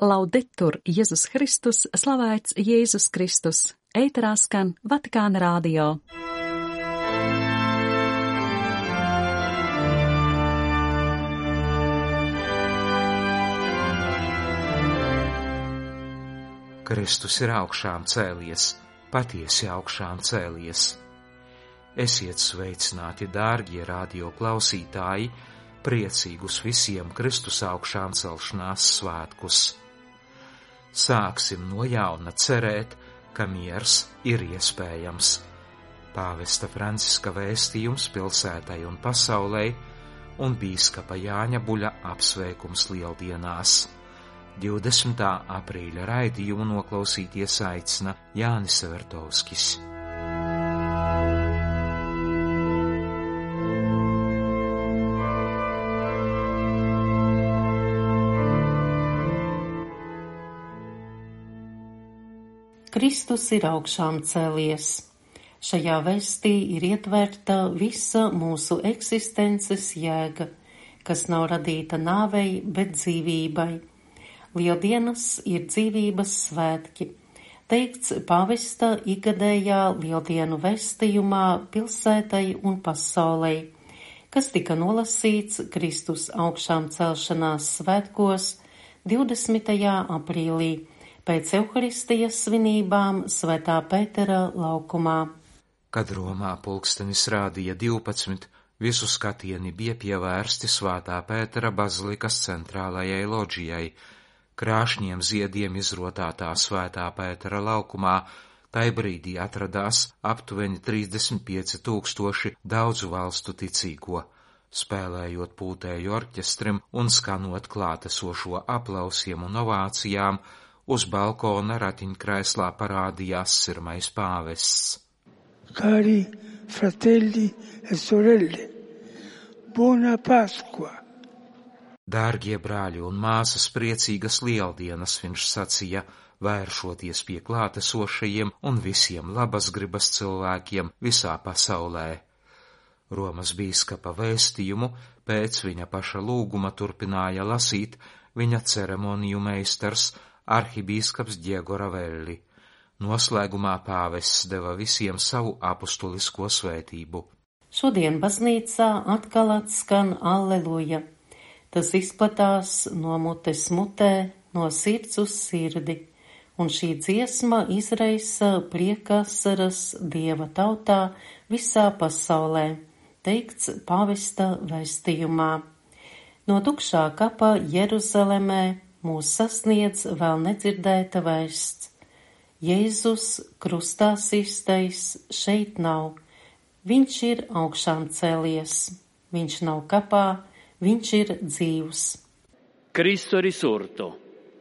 Laudetur Jēzus Kristus, slavēts Jēzus Kristus. Ēterā skan Vatikāna radio. Kristus ir augšām cēlies, patiesi augšām cēlies. Esiet sveicināti, dārgie radio klausītāji, priecīgus visiem Kristus augšām celšanās svētkus. Sāksim no jauna cerēt, ka miers ir iespējams. Pāvesta Franciska vēstījums pilsētai un pasaulei un bīskapa Jāņa Buļa apsveikums lieldienās. 20. aprīļa raidījumu noklausīties aicina Jānis Vertovskis. Kristus ir augšām cēlies. Šajā vēstī ir ietverta visa mūsu eksistences jēga, kas nav radīta nāvei, bet dzīvībai. Lieldienas ir dzīvības svētki, teikts pāvesta ikgadējā lieldienu vēstījumā pilsētai un pasaulei, kas tika nolasīts Kristus augšām celšanās svētkos 20. aprīlī. Pēc Euharistijas svinībām Svētā Pētera laukumā. Kad Romā pulkstenis rādīja 12, visu skatieni bija pievērsti Svētā Pētera bazilikas centrālajai loģijai. Krāšņiem ziediem izrotātā Svētā Pētera laukumā tai brīdī atradās aptuveni 35,000 daudzu valstu ticīgo, spēlējot pūtēju orķestrim un skanot klātesošo aplausiem un ovācijām. Uz balkona ratiņkrēslā parādījās sirmais pāvests. Cari fratelli e sorelle, buona Pasqua! Dārgie brāļi un māsas, priecīgas lieldienas, viņš sacīja, vēršoties pie klātesošajiem un visiem labas gribas cilvēkiem visā pasaulē. Romas bīskapa vēstījumu pēc viņa paša lūguma turpināja lasīt viņa ceremoniju meistars arhibīskaps Diego Ravelli. Noslēgumā pāvests deva visiem savu apustulisko svētību. Šodien baznīcā atkal atskan Alleluja. Tas izplatās no mutes mutē, no sirds uz sirdi, un šī dziesma izraisa prieka asaras Dieva tautā visā pasaulē, teikts pāvesta vēstījumā. No tukšā kapa Jeruzalemē mūs sasniedz vēl nedzirdēta vēsts. Jēzus krustā sistais šeit nav. Viņš ir augšām cēlies. Viņš nav kapā, viņš ir dzīvs. Cristo risorto.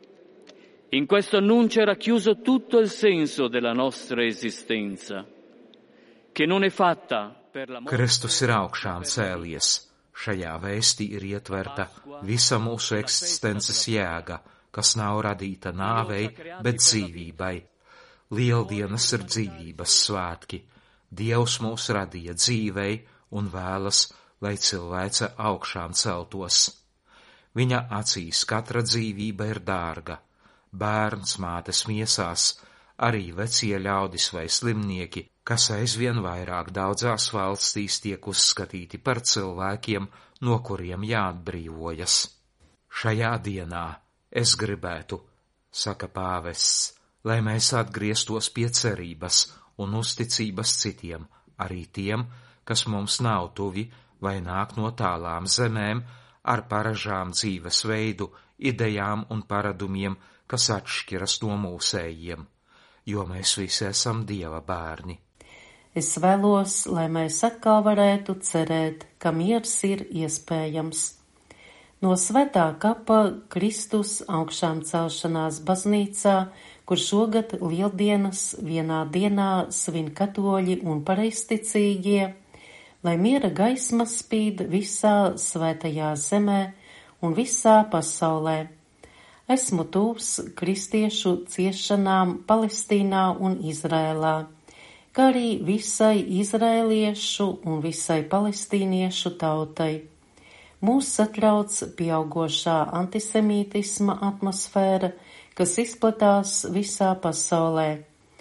In questo annuncio era chiuso tutto il senso della nostra esistenza, che non è fatta per la morte. Kristus ir augšām cēlies. Šajā vēstī ir ietverta visa mūsu eksistences jēga, kas nav radīta nāvei, bet dzīvībai. Lieldienas ir dzīvības svētki. Dievs mūs radīja dzīvei un vēlas, lai cilvēce augšām celtos. Viņa acīs katra dzīvība ir dārga. Bērns mātes miesās, arī vecie ļaudis vai slimnieki, kas aizvien vairāk daudzās valstīs tiek uzskatīti par cilvēkiem, no kuriem jāatbrīvojas. Šajā dienā es gribētu, saka pāvests, lai mēs atgrieztos pie cerības un uzticības citiem, arī tiem, kas mums nav tuvi vai nāk no tālām zemēm, ar paražām dzīvesveidu, idejām un paradumiem, kas atšķiras no mūsējiem, jo mēs visi esam Dieva bērni. Es vēlos, lai mēs atkal varētu cerēt, ka miers ir iespējams. No Svētā kapa Kristus augšām celšanās baznīcā, kur šogad lieldienas vienā dienā svin katoļi un pareizticīgie, lai miera gaisma spīd visā svētajā zemē un visā pasaulē. Esmu tuvs kristiešu ciešanām Palestīnā un Izrēlā, kā arī visai izrēliešu un visai palestīniešu tautai. Mūs satrauc pieaugošā antisemītisma atmosfēra, kas izplatās visā pasaulē.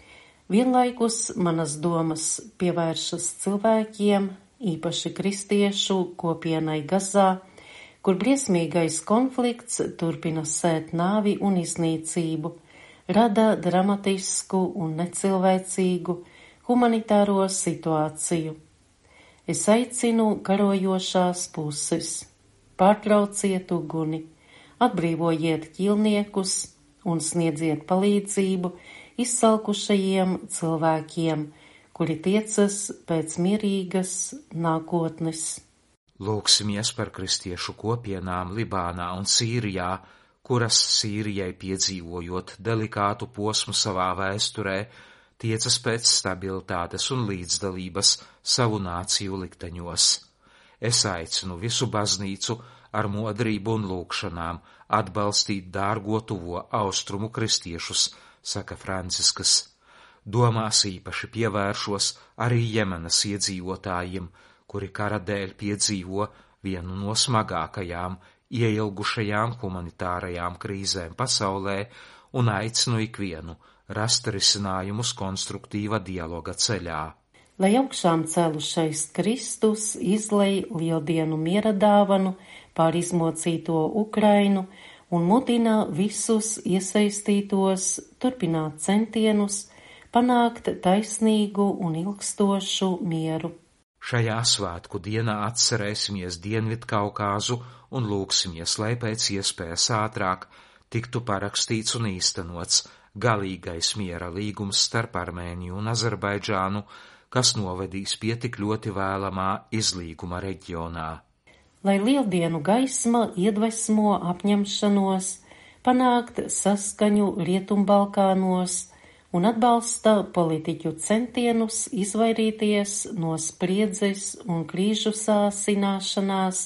Vienlaikus manas domas pievēršas cilvēkiem, īpaši kristiešu kopienai Gazā, kur briesmīgais konflikts turpina sēt nāvi un iznīcību, rada dramatisku un necilvēcīgu humanitāro situāciju. Es aicinu karojošās puses, pārtrauciet uguni, atbrīvojiet ķīlniekus un sniedziet palīdzību izsalkušajiem cilvēkiem, kuri tiecas pēc mierīgas nākotnes. Lūksimies par kristiešu kopienām Libānā un Sīrijā, kuras Sīrijai piedzīvojot delikātu posmu savā vēsturē, tiecas pēc stabilitātes un līdzdalības savu nāciju likteņos. Es aicinu visu baznīcu ar modrību un lūkšanām atbalstīt dārgo tuvo austrumu kristiešus, saka Franciskas. Domās īpaši pievēršos arī Jemenas iedzīvotājiem, kuri kara dēļ piedzīvo vienu no smagākajām, ieilgušajām humanitārajām krīzēm pasaulē un aicinu ikvienu rast risinājumus konstruktīva dialoga ceļā. Lai augšām celušais Kristus izlej lieldienu miera dāvanu pār izmocīto Ukrainu un mudina visus iesaistītos turpināt centienus panākt taisnīgu un ilgstošu mieru. Šajā svētku dienā atcerēsimies Dienvidkaukāzu un lūksimies, lai pēc iespējas ātrāk tiktu parakstīts un īstenots galīgais miera līgums starp Armēniju un Azerbaidžānu, kas novedīs pie tik ļoti vēlamā izlīguma reģionā. Lai lieldienu gaisma iedvesmo apņemšanos panākt saskaņu Rietumbalkānos un atbalsta politiķu centienus izvairīties no spriedzes un krīžu sāsināšanās,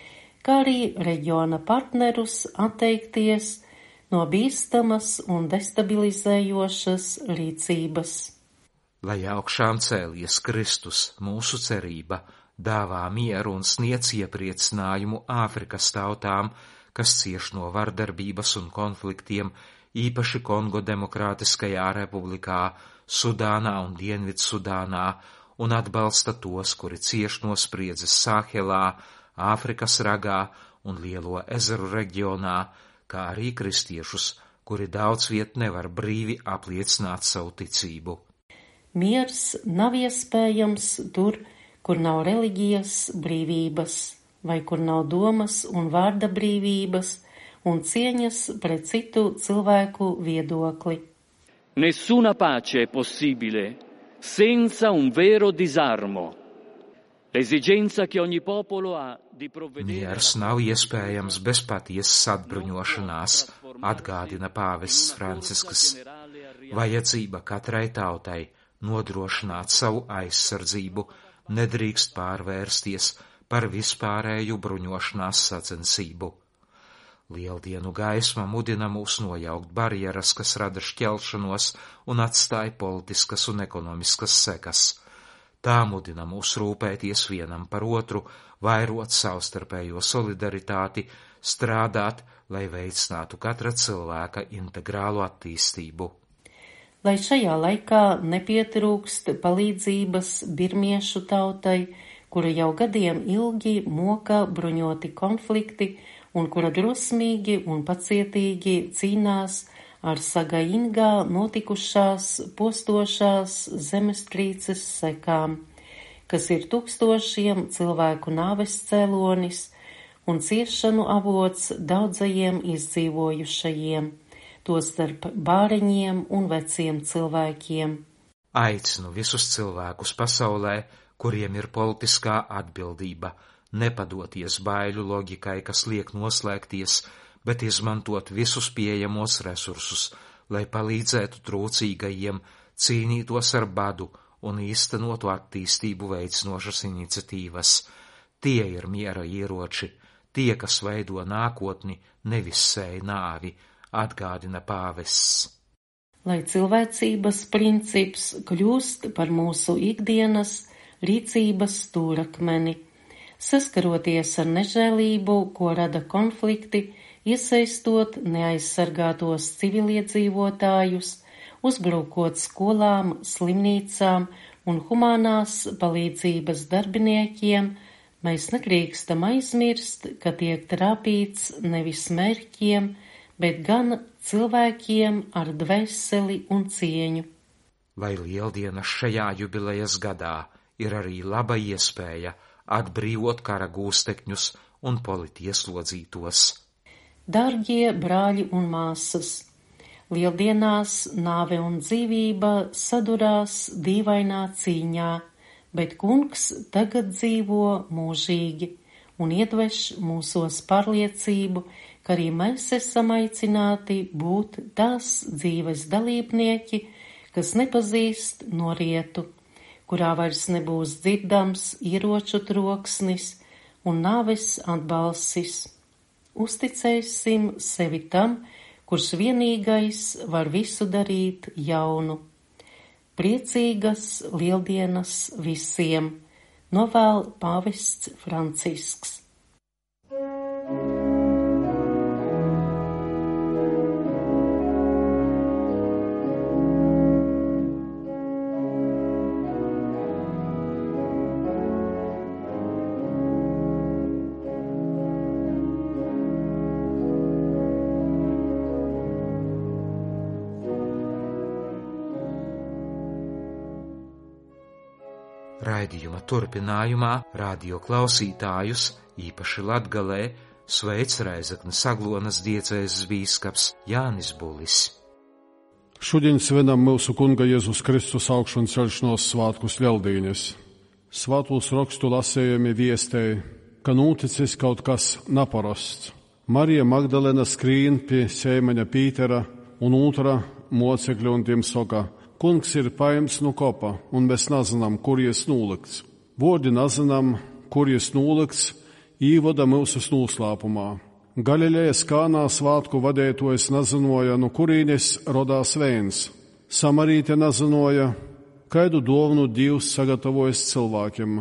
kā arī reģiona partnerus atteikties no bīstamas un destabilizējošas rīcības. Lai augšām cēlies Kristus, mūsu cerība, dāvā mieru un sniedz iepriecinājumu Āfrikas tautām, kas cieš no vardarbības un konfliktiem, īpaši Kongo Demokrātiskajā republikā, Sudānā un Dienvidsudānā, un atbalsta tos, kuri cieš no spriedzes Sāhelā, Āfrikas ragā un Lielo ezeru reģionā, kā arī kristiešus, kuri daudz viet nevar brīvi apliecināt savu ticību. Miers nav iespējams tur, kur nav reliģijas brīvības, vai kur nav domas un vārda brīvības, un cieņas pret citu cilvēku viedokli. Nessuna pace è possibile senza un vero disarmo. L'esigenza che ogni popolo ha di provvedere. Miers nav iespējams bez patiesas atbruņošanās, atgādina pāvests Franciskas. Vajadzība katrai tautai nodrošināt savu aizsardzību nedrīkst pārvērsties par vispārēju bruņošanās sacensību. Lieldienu gaisma mudina mūs nojaukt barjeras, kas rada šķelšanos un atstāja politiskas un ekonomiskas sekas. Tā mudina mūs rūpēties vienam par otru, vairot savstarpējo solidaritāti, strādāt, lai veicinātu katra cilvēka integrālu attīstību. Lai šajā laikā nepietrūkst palīdzības birmiešu tautai, kura jau gadiem ilgi moka bruņoti konflikti, un kura drosmīgi un pacietīgi cīnās ar Sagaingā notikušās postošās zemestrīces sekām, kas ir tūkstošiem cilvēku nāves cēlonis un ciešanu avots daudzajiem izdzīvojušajiem, tostarp bāreņiem un veciem cilvēkiem. Aicinu visus cilvēkus pasaulē, kuriem ir politiskā atbildība, nepadoties baiļu loģikai, kas liek noslēgties, bet izmantot visus pieejamos resursus, lai palīdzētu trūcīgajiem, cīnītos ar badu un īstenotu attīstību veicinošas iniciatīvas. Tie ir miera ieroči, tie, kas veido nākotni, nevis sēj nāvi, atgādina pāvests. Lai cilvēcības princips kļūst par mūsu ikdienas rīcības stūrakmeni, Saskaroties ar nežēlību, ko rada konflikti, iesaistot neaizsargātos civiliedzīvotājus, uzbrukot skolām, slimnīcām un humānās palīdzības darbiniekiem, mēs nedrīkstam aizmirst, ka tiek trāpīts nevis mērķiem, bet gan cilvēkiem ar dvēseli un cieņu. Lai lieldienas šajā jubilejas gadā ir arī laba iespēja atbrīvot kara gūstekņus un politieslodzītos. Dārgie brāļi un māsas! Lieldienās nāve un dzīvība sadurās dīvainā cīņā, bet Kungs tagad dzīvo mūžīgi un iedveš mūsos pārliecību, ka arī mēs esam aicināti būt tās dzīves dalībnieki, kas nepazīst norietu, kurā vairs nebūs dzirdams ieroču troksnis un nāves atbalsis. Uzticēsim sevi tam, kurš vienīgais var visu darīt jaunu. Priecīgas lieldienas visiem, novēl pāvests Francisks. Raidījuma turpinājumā radio klausītājus, īpaši Latgalē, sveic Reizeknes Aglonas diecēzes bīskaps Jānis Bulis. Šodien svinam mūsu Kunga Jēzus Kristus augšuņu celšanos svētkus Lieldīnes. Svētos rakstu lasējumi viestēja, ka noticis kaut kas neparasts. Marija Magdalena skrīn pie sēmeņa Pītera un otra mocekļa un tiem saka: Kungs ir paimts no kopa, un mēs nezinām, kur ies nūlikts. Vārdi nezinām, kur ies nūlikts, īvada mūsus noslēpumā. Galilejas Kānā svātku vadētojas nezinoja, no kurīnes rodās vēns. Samarīte nezinoja, kaidu dāvanu Dievs sagatavojas cilvēkiem.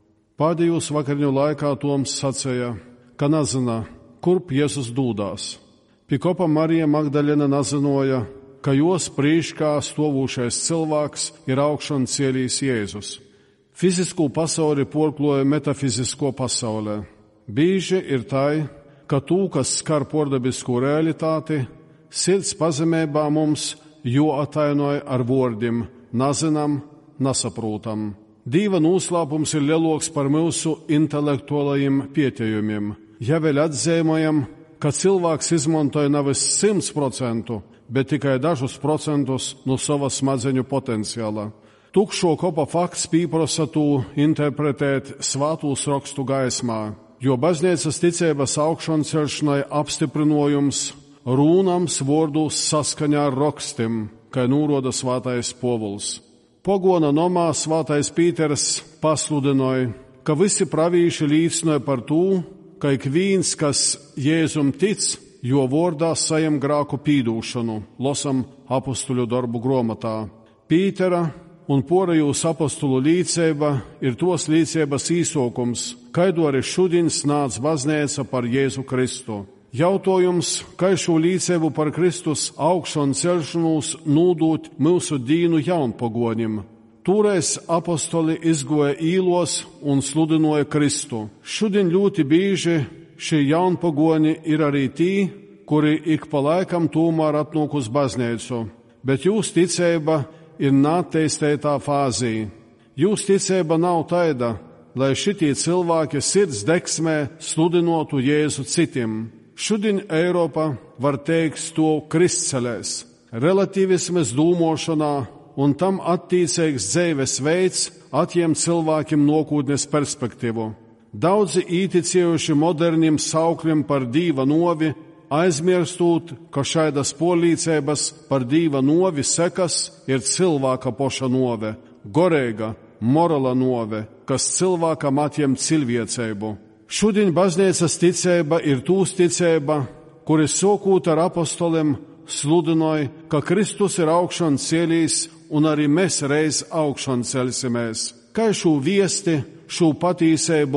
Pēdējos vakariņu laikā Toms sacēja, ka nezina, kurp Jēzus dūdās. Pie kopa Marija Magdalena nezinoja, ka jos prīškā stāvošais cilvēks ir augšan cielīs Jēzus. Fizisko pasauli porkloja metafizisko pasaulē. Bīži ir tai, ka tū, kas skar pordabisko realitāti, sirds pazemībā mums jo atainoja ar vārdiem nazinam, nasaprūtam. Dieva noslēpums ir lieloks par mūsu intelektuālajiem pietējumiem. Ja vēl atzēmojam, ka cilvēks izmantoja nevis 100%, bet tikai dažus procentus no sava smadzeņu potenciāla. Tukšo kopa fakts pīprasa tū interpretēt svētos rakstu gaismā, jo baznīcas ticības augšoncelšanai apstiprinojums rūnams vārdus saskaņā ar rakstim, kā nūroda svētais Povuls. Pogona nomā svētais Pīters pasludināja, ka visi pravīši liecināja par tū, ka ik viens, kas Jēzum tic, jo vārdā sajam grāku pīdūšanu, losam apostuļu darbu grāmatā. Pītera un porejūs apostulu līdzība ir tos līdzības īsokums, kaidu arī šodien nāc baznīca par Jēzu Kristu. Jautājums, kā šo līdzību par Kristus augšanu celšanos nūdūt mūsu dīnu jaunpagonim. Toreiz apostoli izgoja īlos un sludināja Kristu. Šodien ļoti bieži šie jaunpagoni ir arī tī, kuri ik pa laikam tomēr atnāk uz baznīcu, bet jūs ticība ir neattīstītā fāzī. Jūs ticība nav taida, lai šitie cilvēki sirds deksmē sludinotu Jēzu citiem. Šodien Eiropa var teikt to kristcelēs, relativismes dūmošanā un tam attīcīgs dzīves veids atņem cilvēkiem nākotnes perspektīvu. Daudzi īticējuši moderniem saukļiem par Dīva novi, aizmirstot, ka šaidas polīcības par Dīva novi sekas ir cilvēka poša nove, gorēga, morala nove, kas cilvēkam atņem cilvēcību. Šodien baznīcas ticība ir tūs ticība, kuri sokūt ar apostoliem sludināja, ka Kristus ir augšan cielīs un arī mēs reiz augšan celsimies. Kā šo viesti, šo patīsību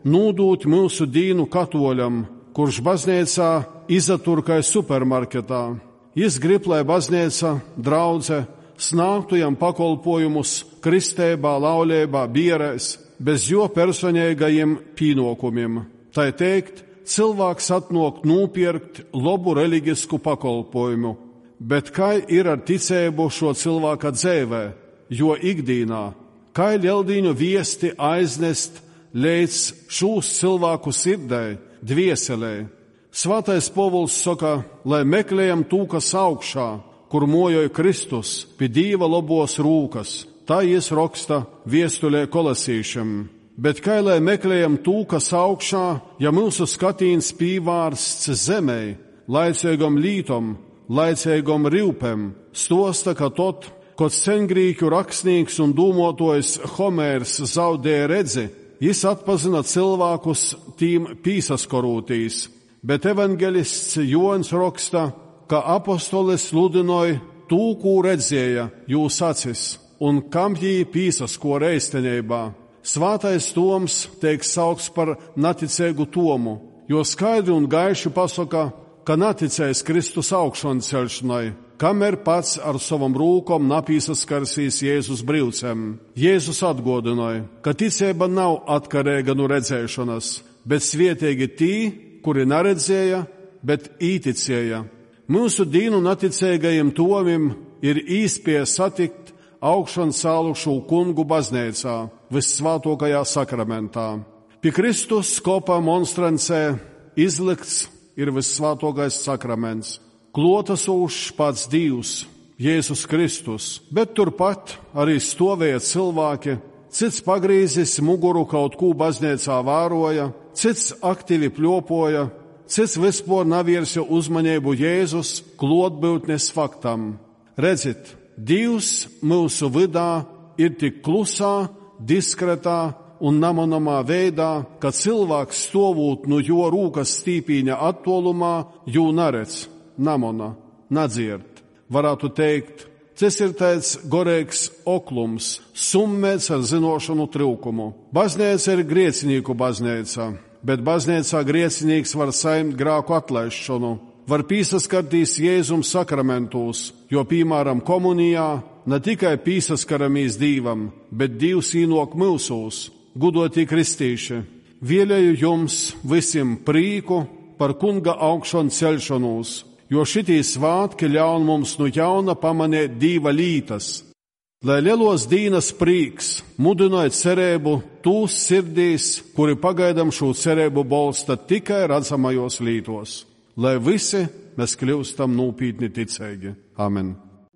nūdūt mūsu dīnu katoļam, kurš baznīcā izatur kā supermarketā. Jis grib, lai baznīca, draudze, snāktu jam pakolpojumus kristībā, laulībā, bierēs, bez jo personīgajiem pīnokumiem. Tai teikt, cilvēks atnāk nūpirkt labu reliģisku pakolpojumu, bet kā ir ar ticēbu šo cilvēka dzīvē, jo ikdīnā, kā ļeldīņu viesti aiznest līdz šūs cilvēku sirdē, dvieselē. Svētais Povuls saka, lai meklējam tū, kas augšā, kur mojoja Kristus pie Dīva labos rūkas. Tā jis raksta viestulē Kolosīšam. Bet kā lai meklējam tū, kas augšā, ja mūsu skatīns pīvārsts zemē, laicīgam lītom, laicīgam rīvpem, stosta, ka tot, kod sengrīku rakstnieks un dūmotojs Homērs zaudēja redzi, jis atpazina cilvēkus tīm pīsaskorūtīs. Bet evangelists Jons raksta, ka apostolis sludinoja tū, kū redzēja jūs acis, un kam jī pīsasko reistenībā. Svātais Toms tiek saukts par naticēgu Tomu, jo skaidri un gaiši pasaka, ka naticēs Kristus augšon celšanai, kamēr pats ar savam rūkom napīsaskarsīs Jēzus brīvcem. Jēzus atgodināja, ka ticēba nav atkarīga no redzēšanas, bet svietīgi tī, kuri neredzēja, bet īticēja. Mūsu dīnu naticīgajiem tomim ir īspēja satikt augšan cēlušu kungu baznīcā, vissvētākajā sakramentā. Pie Kristus kopā monstrancē izlikts ir vissvētākais sakraments, klotasūšs pats Dievs, Jēzus Kristus, bet turpat arī stovēja cilvēki, cits pagrīzis muguru kaut kū baznīcā vēroja, cits aktīvi pļopoja, cits vispār naviersa uzmanību Jēzus klotbūtnes faktam. Redzit, Dievs mūsu vidā ir tik klusā, diskretā un namonamā veidā, ka cilvēks stovūt no jo rūkas stīpīņa attolumā, jū naredz, namona, nadzird. Varētu teikt, tas ir tāds gorīgs oklums, summēts ar zinošanu trūkumu. Baznīca ir griecinīku baznīca, bet baznīcā griecinīgs var saimt grāku atlaišanu, var pīsaskartīs Jēzum sakramentūs, jo, piemēram, komunijā ne tikai pīsaskaramīs Dīvam, bet Dievs īnok mūsūs, gudotī kristīši. Vēlēju jums visiem prīku par kunga augšon celšanos, jo šitī svātki ļaun mums no jauna pamanēt Dīva lītas. Lai lielos dīnas prīks mudinot cerību tūs sirdīs, kuri pagaidam šo cerību balsta tikai redzamajos lītos. Lai visi mēs kļūstam nūpītni ticīgi. Amen.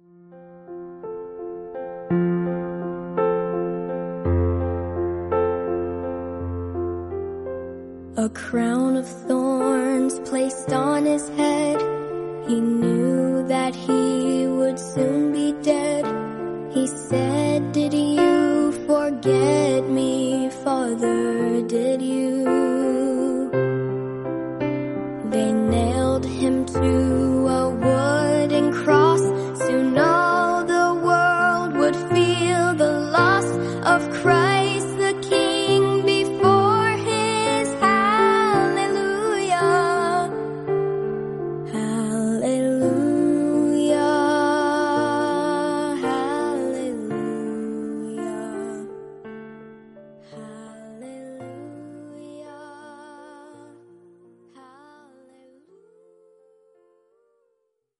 A crown of thorns placed on his head. He knew that he would soon be dead. He said, "Did you forget me, Father?"